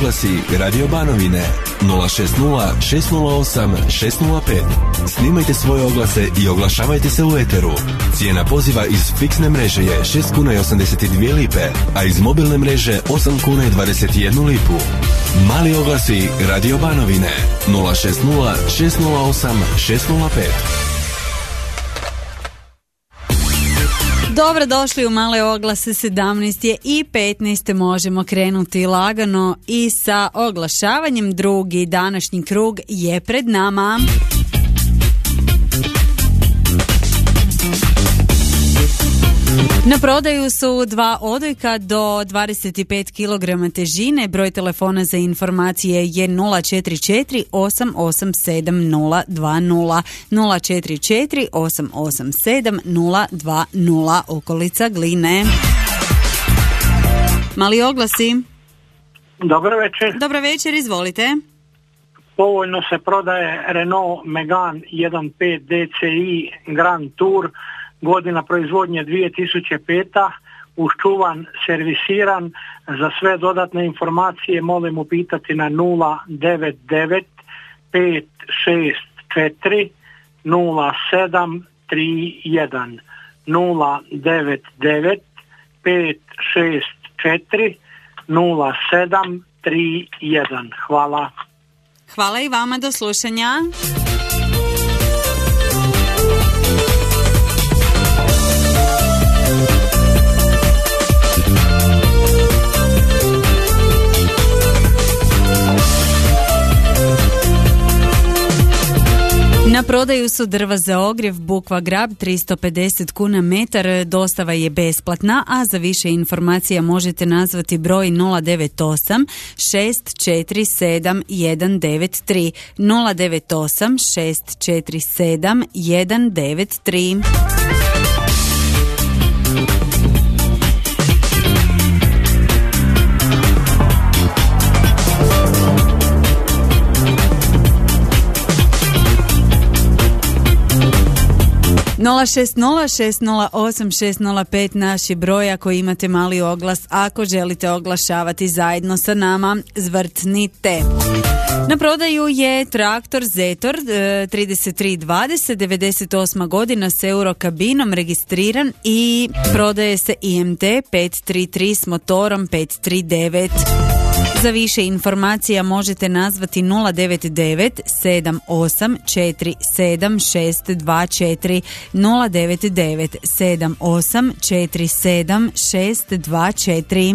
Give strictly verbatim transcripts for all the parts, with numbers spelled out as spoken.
oglasi Radio Banovine nula šest nula šest nula osam šest nula pet. Snimajte svoje oglase i oglašavajte se u eteru. Cijena poziva iz fiksne mreže je šest kuna i osamdeset dvije lipe, a iz mobilne mreže osam kuna i dvadeset jednu lipu. Mali oglasi Radio Banovine nula šest nula šest nula osam šest nula pet. Dobrodošli u male oglase, sedamnaest je i petnaest, možemo krenuti lagano i sa oglašavanjem. Drugi današnji krug je pred nama. Na prodaju su dva odojka do dvadeset pet kilograma težine. Broj telefona za informacije je nula četiri četiri osam osam sedam nula dva nula nula četiri četiri osam osam sedam nula dva nula, okolica Gline. Mali oglasi. Dobro večer. Dobro večer, izvolite. Povoljno se prodaje Renault Megane jedan točka pet D C I Grand Tour, godina proizvodnje dvije tisuće peta, uščuvan, servisiran. Za sve dodatne informacije molim upitati na nula devet devet pet šest četiri nula sedam tri jedan nula devet devet pet šest četiri nula sedam tri jedan. Hvala. Hvala i vama, do slušanja. Na prodaju su drva za ogrjev Bukva Grab tristo pedeset kuna metar, dostava je besplatna, a za više informacija možete nazvati broj nula devet osam šest četiri sedam jedan devet tri nula devet osam šest četiri sedam jedan devet tri. nula šest nula šest nula osam šest nula pet naš je broj ako imate mali oglas, ako želite oglašavati zajedno sa nama, zvrtnite. Na prodaju je traktor Zetor trideset tri dvadeset, devedeset osma godina s eurokabinom, registriran, i prodaje se I M T pet tri tri s motorom pet tri devet. Za više informacija možete nazvati nula devet devet sedam osam četiri sedam šest dva četiri nula devet devet sedam osam četiri sedam šest dva četiri.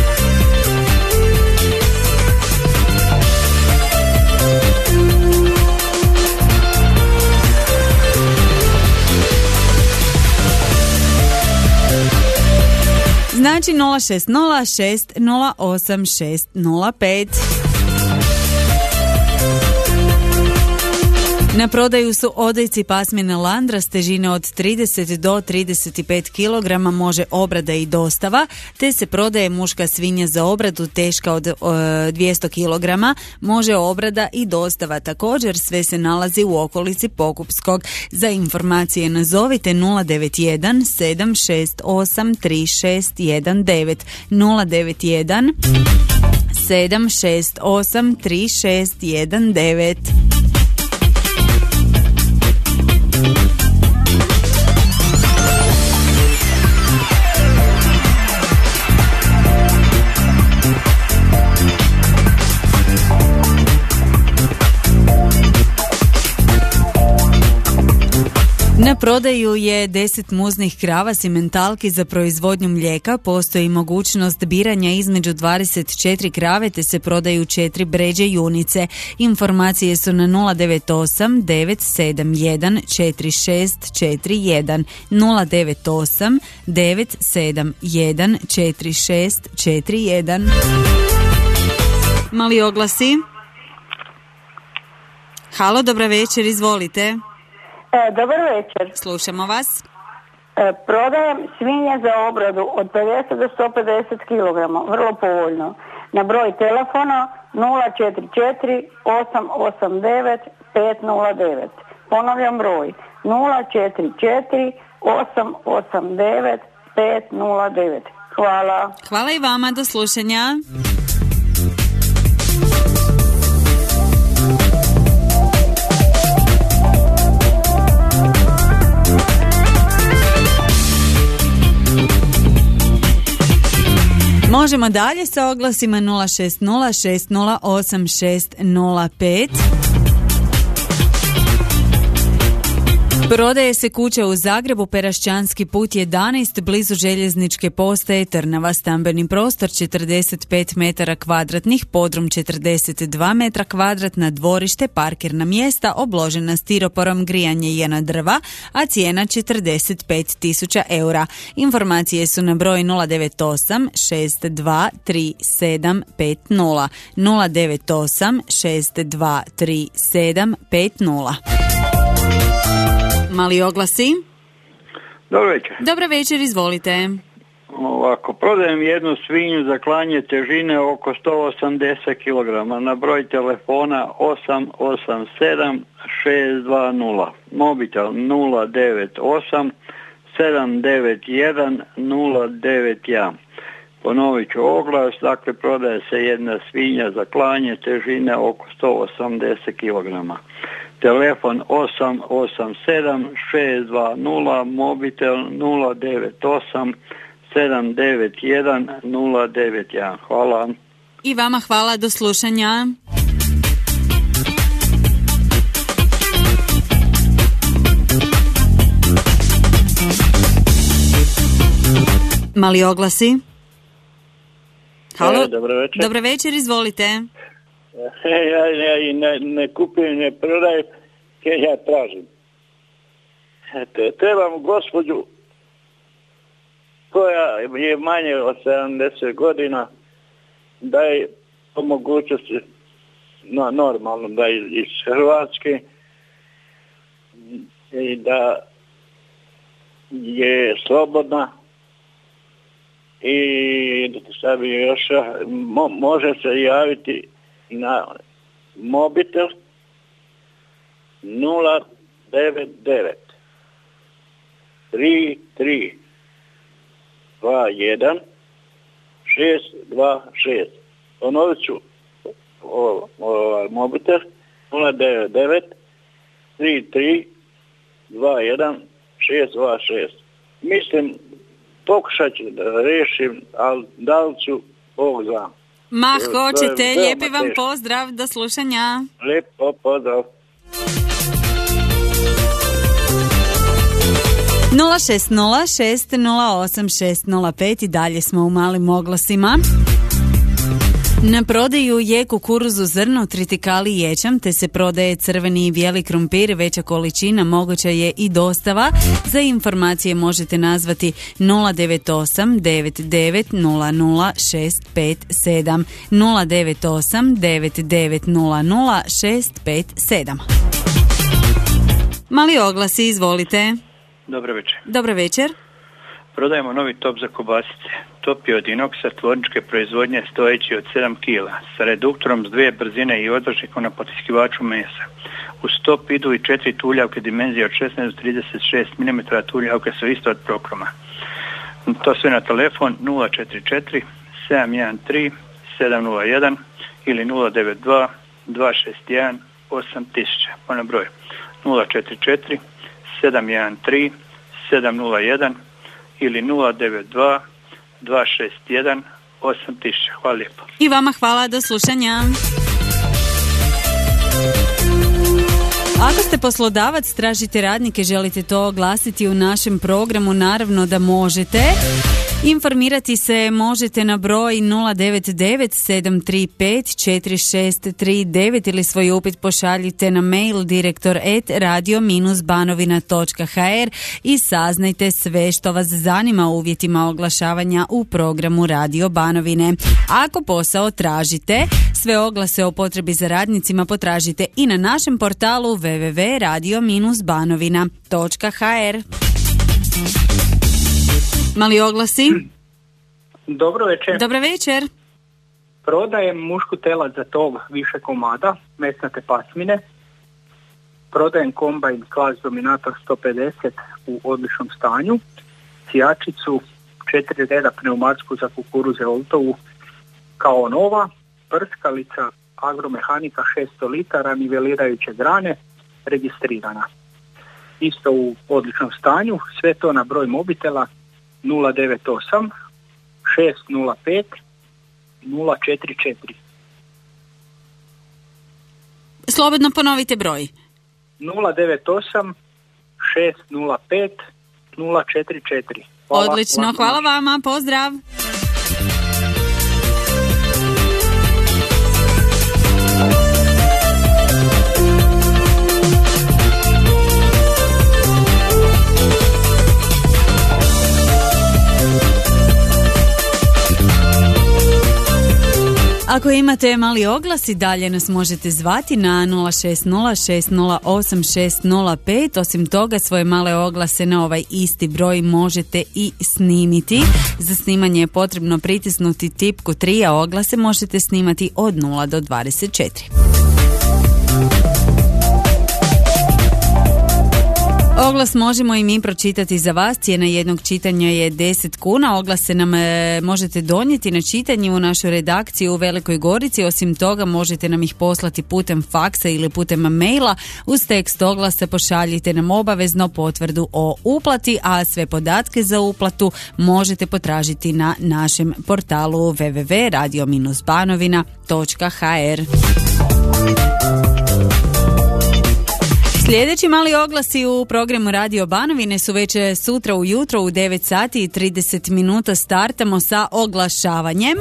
Znači nula šest nula šest nula osam šest nula pet. Na prodaju su odojci pasmine Landra s težine od trideset do trideset pet kilograma, može obrada i dostava, te se prodaje muška svinja za obradu teška od e, dvjesto kilograma, može obrada i dostava također, sve se nalazi u okolici Pokupskog. Za informacije nazovite nula devet jedan sedam šest osam tri šest jedan devet nula devet jedan sedam šest osam tri šest jedan devet. Na prodaju je deset muznih krava simentalki za proizvodnju mlijeka. Postoji mogućnost biranja između dvadeset četiri krave, te se prodaju četiri bređe junice. Informacije su na nula devet osam devet sedam jedan četiri šest četiri jedan nula devet osam devet sedam jedan četiri šest četiri jedan. Mali oglasi. Halo, dobra večer, izvolite. E, dobar večer. Slušamo vas. E, prodajem svinje za obradu od pedeset do sto pedeset kilograma, vrlo povoljno. Na broj telefona nula četiri četiri osam osam devet pet nula devet. Ponavljam broj nula četiri četiri osam osam devet pet nula devet. Hvala. Hvala i vama, do slušanja. Možemo dalje sa oglasima nula šest nula šest nula osam šest nula pet. Prodaje se kuća u Zagrebu, Perašćanski put jedanaest, blizu željezničke postaje Trnava. Stambeni prostor četrdeset pet metara kvadratnih, podrum četrdeset dva metra kvadratna, dvorište, parkirna mjesta, obložena stiroporom, grijanje je na drva, a cijena četrdeset pet tisuća eura. Informacije su na broj nula devet osam šest dva tri sedam pet nula nula devet osam šest dva tri sedam pet nula. Mali oglasi. Dobro večer. Dobro večer, izvolite. Ovako, prodajem jednu svinju za klanje težine oko sto osamdeset kilograma na broj telefona osam osam sedam šest dva nula. Mobitel nula devet osam sedam devet jedan nula devet jedan. Ponovit ću oglas, dakle prodaje se jedna svinja za klanje težine oko sto osamdeset kilograma. Telefon osam osam sedam šest dva nula, mobitel nula devet osam sedam devet jedan nula devet jedan. Hvala. I vama hvala, do slušanja. Mali oglasi. Halo. E, dobro večer. Dobro večer, izvolite. E, ja, ja ne, ne kupujem, ne prodajem, ja tražim. Eto, trebam gospođu koja je manje od sedamdeset godina, da je po mogućnosti no, normalno da je iz Hrvatske i da je slobodna i šta bi još, mo, može se javiti na mobitel nula devet devet tri tri dva jedan šest dva šest. Ponovit ću o, o, mobitel nula devet devet tri tri dva jedan šest dva šest. Mislim, pokušat ću da rešim, ali da li ću, Bog zna. Ma, hoćete, lijepi vam pozdrav, do slušanja. Lijepo pozdrav. nula šest nula šest nula osam šest nula pet i dalje smo u malim oglasima. Na prodaju je kukuruzu, zrno, tritikali i ječam, te se prodaje crveni i bijeli krumpir, veća količina, moguća je i dostava. Za informacije možete nazvati nula devet osam devet devet nula nula šest pet sedam nula devet osam devet devet nula nula šest pet sedam. Mali oglasi, izvolite. Dobro večer. Dobro večer. Prodajemo novi top za kobasice. Top je od inoksa, tvorničke proizvodnje, stojeći od sedam kila, sa reduktorom s dvije brzine i odvršnikom na potiskivaču mesa. U top idu i četiri tuljavke dimenzije od šesnaest do trideset šest milimetara, tuljavke su isto od prokroma. To sve na telefon nula četiri četiri sedam jedan tri sedam nula jedan ili nula devet dva dva šest jedan osam tisuća. Pa na broj nula četiri četiri sedam jedan tri sedam nula jedan ili nula devet dva dva šest jedan osam tisuća. Hvala lijepo. I vama hvala, do slušanja. Ako ste poslodavac, tražite radnike, želite to oglasiti u našem programu, naravno da možete. Informirati se možete na broj nula devet devet sedam tri pet četiri šest tri devet ili svoj upit pošaljite na mail direktor et radio banovina točka ha er i saznajte sve što vas zanima o uvjetima oglašavanja u programu Radio Banovine. Ako posao tražite, sve oglase o potrebi za radnicima potražite i na našem portalu w w w točka radio banovina točka ha er. Mali oglasi. Dobro večer. Dobro večer. Prodajem mušku telad za tov više komada, mesnate pasmine. Prodajem kombajn Klas Dominator sto pedeset u odličnom stanju. Sijačicu, četiri reda pneumatsku za kukuruze Oltovu kao nova. Prskalica Agromehanika šesto litara, nivelirajuće grane, registrirana. Isto u odličnom stanju, sve to na broj mobitela nula devet osam šest nula pet nula četiri četiri. Slobodno ponovite broj. nula devet osam šest nula pet nula četiri četiri. Hvala. Odlično, hvala vama, pozdrav. Ako imate mali oglas i dalje nas možete zvati na nula šest nula šest nula osam šest nula pet. Osim toga, svoje male oglase na ovaj isti broj možete i snimiti. Za snimanje je potrebno pritisnuti tipku tri, a oglase možete snimati od nula do dvadeset četiri. Oglas možemo i mi pročitati za vas. Cijena jednog čitanja je deset kuna. Oglase nam e, možete donijeti na čitanje u našu redakciju u Velikoj Gorici. Osim toga možete nam ih poslati putem faksa ili putem maila. Uz tekst oglasa pošaljite nam obavezno potvrdu o uplati, a sve podatke za uplatu možete potražiti na našem portalu w w w tačka radio banovina tačka h r. Sljedeći mali oglasi u programu Radio Banovine su već sutra ujutro u devet sati i trideset minuta. Startamo sa oglašavanjem.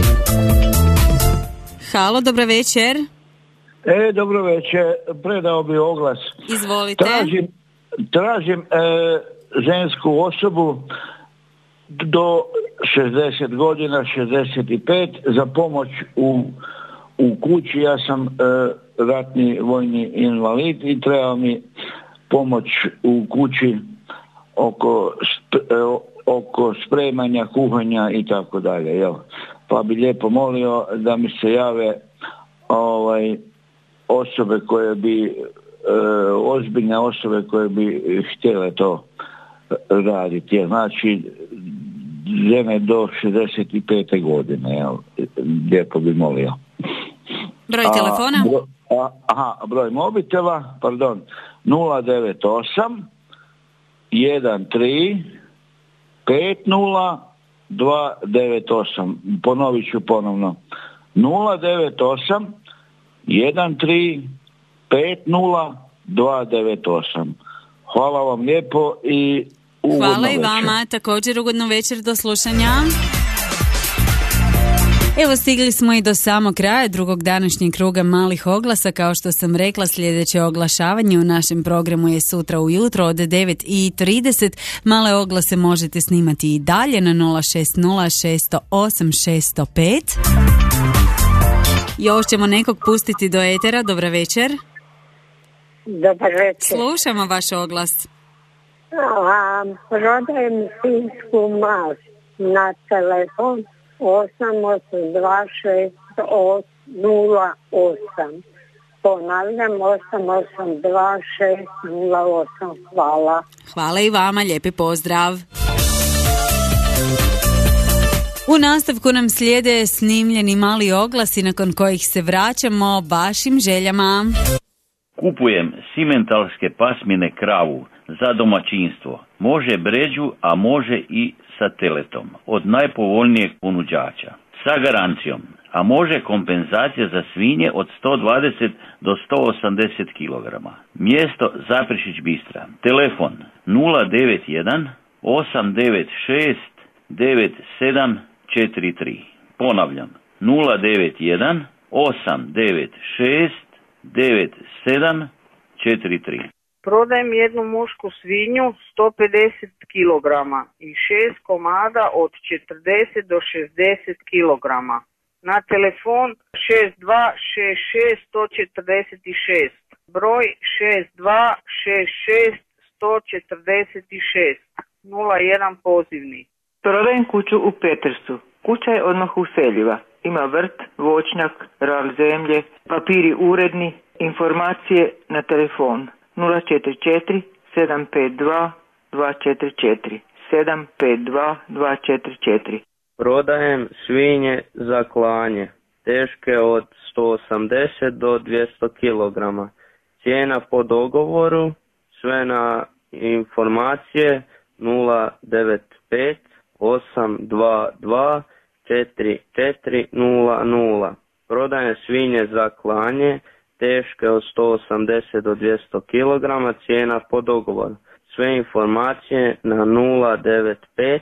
Halo, dobro večer. E, dobro večer, predao bi oglas. Izvolite. Tražim, tražim e, žensku osobu do šezdeset godina, šezdeset pet, za pomoć u, u kući. Ja sam e, ratni vojni invalid i treba mi pomoć u kući oko, sp, oko spremanja, kuhanja i tako dalje. Jel? Pa bi lijepo molio da mi se jave ovaj, osobe koje bi, e, ozbiljne osobe koje bi htjele to raditi. Jel? Znači, žene do šezdeset pete godine. Jel? Lijepo bi molio. Broj telefona? A, bro, a, aha, broj mobitela, pardon, nula devet osam jedan tri pet nula dva devet osam. Ponovit ću ponovno. nula devet osam jedan tri pet nula dva devet osam. Hvala vam lijepo i ugodno Hvala i večer. vama, također ugodno večer, do slušanja. Evo, stigli smo i do samog kraja drugog današnjeg kruga malih oglasa. Kao što sam rekla, sljedeće oglašavanje u našem programu je sutra ujutro od devet i trideset. Male oglase možete snimati i dalje na nula šest nula šest nula osam šest nula pet. Još ćemo nekog pustiti do etera. Dobar večer. Dobar večer. Slušamo vaš oglas. A, prodajem svinjsku mast na telefon osam osam dva šest nula osam. Ponavljam, osam osam dva šest nula osam. Hvala. Hvala i vama, lijepi pozdrav. U nastavku nam slijede snimljeni mali oglasi nakon kojih se vraćamo vašim željama. Kupujem simentalske pasmine kravu za domaćinstvo. Može bređu, a može i sa teletom. Od najpovoljnijeg ponuđača. Sa garancijom. A može kompenzacija za svinje od sto dvadeset do sto osamdeset kilograma. Mjesto Zaprešić Bistra. Telefon nula devet jedan osam devet šest devet sedam četiri tri. Ponavljam, nula devet jedan osam devet šest devet sedam četiri tri. Prodajem jednu mušku svinju sto pedeset kilograma i šest komada od četrdeset do šezdeset kilograma. Na telefon šest dva šest šest sto četrdeset šest. Broj šest dva šest šest sto četrdeset šest. nula jedan pozivni. Prodajem kuću u Petersu. Kuća je odmah useljiva. Ima vrt, voćnjak, ral zemlje, papiri uredni, informacije na telefon nula četiri četiri sedam pet dva dva četiri četiri sedam pet dva dva četiri četiri. Prodajem svinje za klanje, teške od sto osamdeset do dvjesto kilograma. Cijena po dogovoru, sve na informacije nula devet pet osam dva dva četiri četiri nula nula. Prodajem svinje za klanje, teške od sto osamdeset do dvjesto kilograma, cijena po dogovoru. Sve informacije na nula devet pet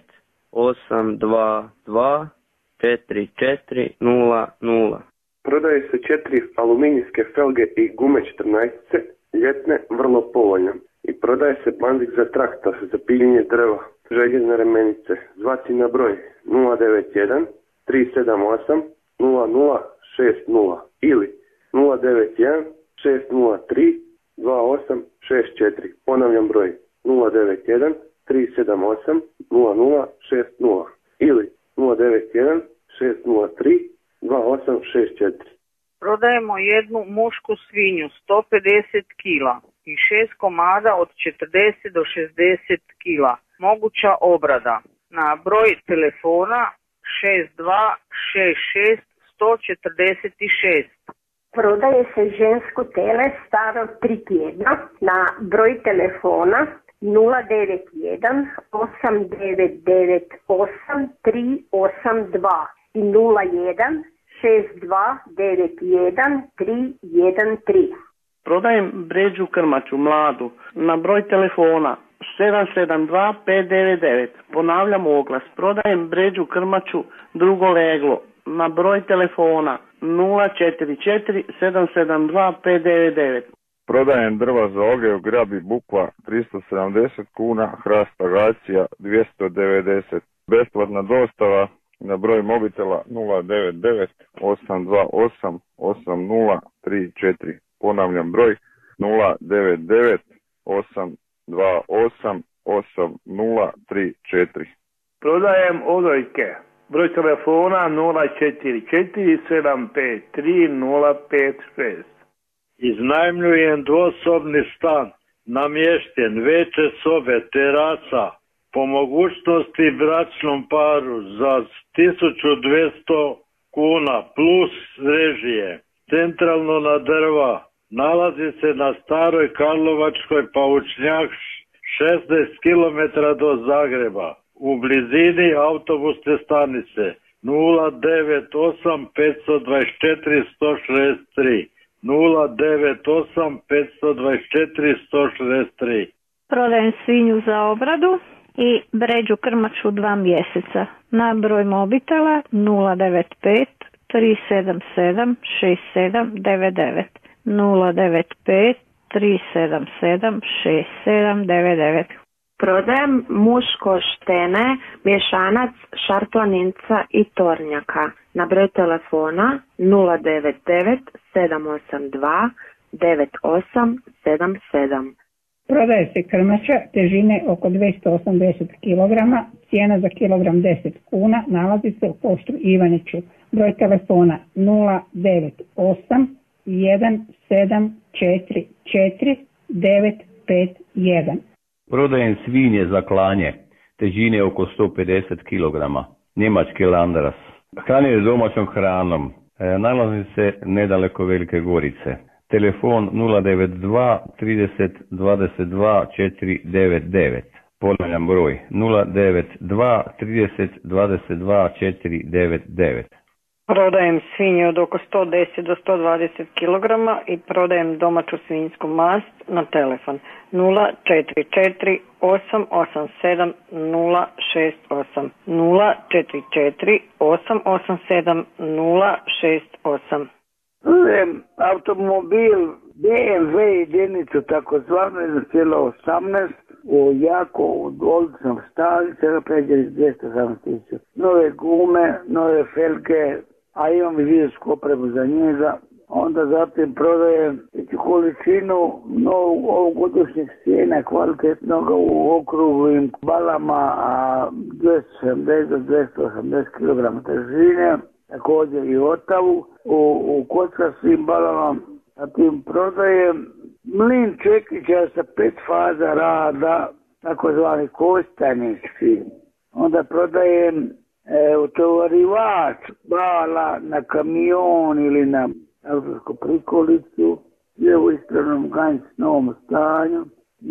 osam dva dva četiri četiri nula nula. Prodaje se četiri aluminijske felge i gume četrnaest, ljetne, vrlo povoljno. I prodaje se bandik za traktor za piljenje drva, željezne remenice. Zvati na broj nula devet jedan tri sedam osam nula nula šest nula ili nula devet jedan šest nula tri dva osam šest četiri. Ponavljam broj nula devet jedan tri sedam osam nula nula šest nula ili nula devet jedan šest nula tri dva osam šest četiri. Prodajemo jednu mušku svinju sto pedeset kila i šest komada od četrdeset do šezdeset kila. Moguća obrada na broj telefona šest dva šest šest sto četrdeset šest. Prodaje se žensko tele staro tri tjedna na broj telefona nula devet jedan osam devet devet osam tri osam dva i nula jedan šest dva devet jedan tri jedan tri. Prodajem bređu krmaču mladu na broj telefona sedam sedam dva pet devet devet. Ponavljam oglas. Prodajem bređu krmaču drugo leglo na broj telefona nula četiri četiri sedam sedam dva pet devet devet. Prodajem drva za ogrjev, grab i bukva tristo sedamdeset kuna, hrast agacija dvjesto devedeset. Besplatna dostava na broj mobitela nula devet devet osam dva osam osam nula tri četiri. Ponavljam broj nula devet devet osam dva osam osam nula tri četiri. Prodajem odojke. Broj telefona nula četiri četiri sedam pet tri nula pet šest. Iznajmljujem dvosobni stan, namješten, veće sobe, terasa, po mogućnosti bračnom paru za tisuću dvjesto kuna plus režije. Centralno na drva, nalazi se na Staroj Karlovačkoj Paučnjak šesnaest kilometara do Zagreba, u blizini autobusne stanice nula devet osam pet dva četiri jedan sto šezdeset tri. nula devet osam pet dva četiri jedan sto šezdeset tri. Prodajem svinju za obradu i bređu krmaču dva mjeseca na broj mobitela nula devet pet tri sedam sedam šest sedam devet devet nula devet pet tri sedam sedam šest sedam devet devet. Prodajem muško štene, mješanac šarplaninca i tornjaka na broj telefona nula devet devet sedam osam dva devet osam sedam sedam. Prodaje se krmača težine oko dvjesto osamdeset kilograma, cijena za kilogram deset kuna, nalazi se u Poštu Ivaniću. Broj telefona nula devet osam jedan sedam četiri četiri devet pet jedan. Prodajem svinje za klanje, težine oko sto pedeset kilograma, njemački Landaras. Hranjen je domaćom hranom, e, nalazi se nedaleko Velike Gorice. Telefon nula devet dva trideset dvadeset dva četiri devet devet. Ponavljam broj nula devet dva trideset dvadeset dva četiri devet devet. Prodajem svinje od oko sto deset do sto dvadeset kilograma i prodajem domaću svinjsku mast na telefon nula četiri četiri osam osam sedam nula šest osam nula četiri četiri osam osam sedam nula šest osam. Prodajem automobil B M W jedinicu takozvano jedan zarez osamnaest u jako odličnom stanju, svega pređenih dvjesto sedamdeset tisuća. Nove gume, nove felge, a imam i židovsku opremu za njega. Onda zatim prodajem količinu novog ovogodišnjeg sjena kvalitetnog u okruglim balama, a dvjesto sedamdeset do dvjesto osamdeset kilograma težine, također i otavu u, u kockastim balama. Zatim prodajem mlin čekića sa pet faza rada, takozvani kostanički. Onda prodajem e, utovarivač bala na kamion ili na autorsku prikolicu, je u ispravnom ganjskom stanju.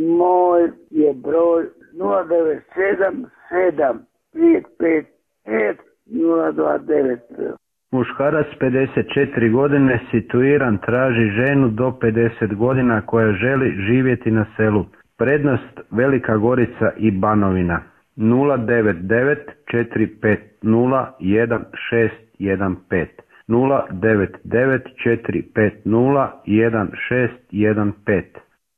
Moj je broj nula devet sedam sedam pet pet pet nula nula dva devet. Muškarac pedeset četiri godine, situiran, traži ženu do pedeset godina koja želi živjeti na selu. Prednost Velika Gorica i Banovina. nula devet devet četiri pet nula jedan šest jedan pet. nula devet devet četiri pet nula jedan šest jedan pet.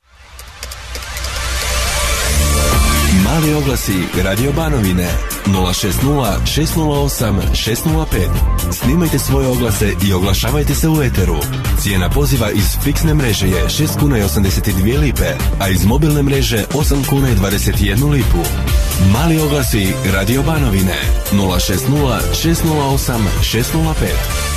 Mali oglasi Radio Banovine nula šest nula šest nula osam šest nula pet. Snimajte svoje oglase i oglašavajte se u eteru. Cijena poziva iz fiksne mreže je šest kuna i osamdeset dvije lipe, a iz mobilne mreže osam kuna i dvadeset jednu lipu. Mali oglasi Radio Banovine nula šest nula šest nula osam šest nula pet.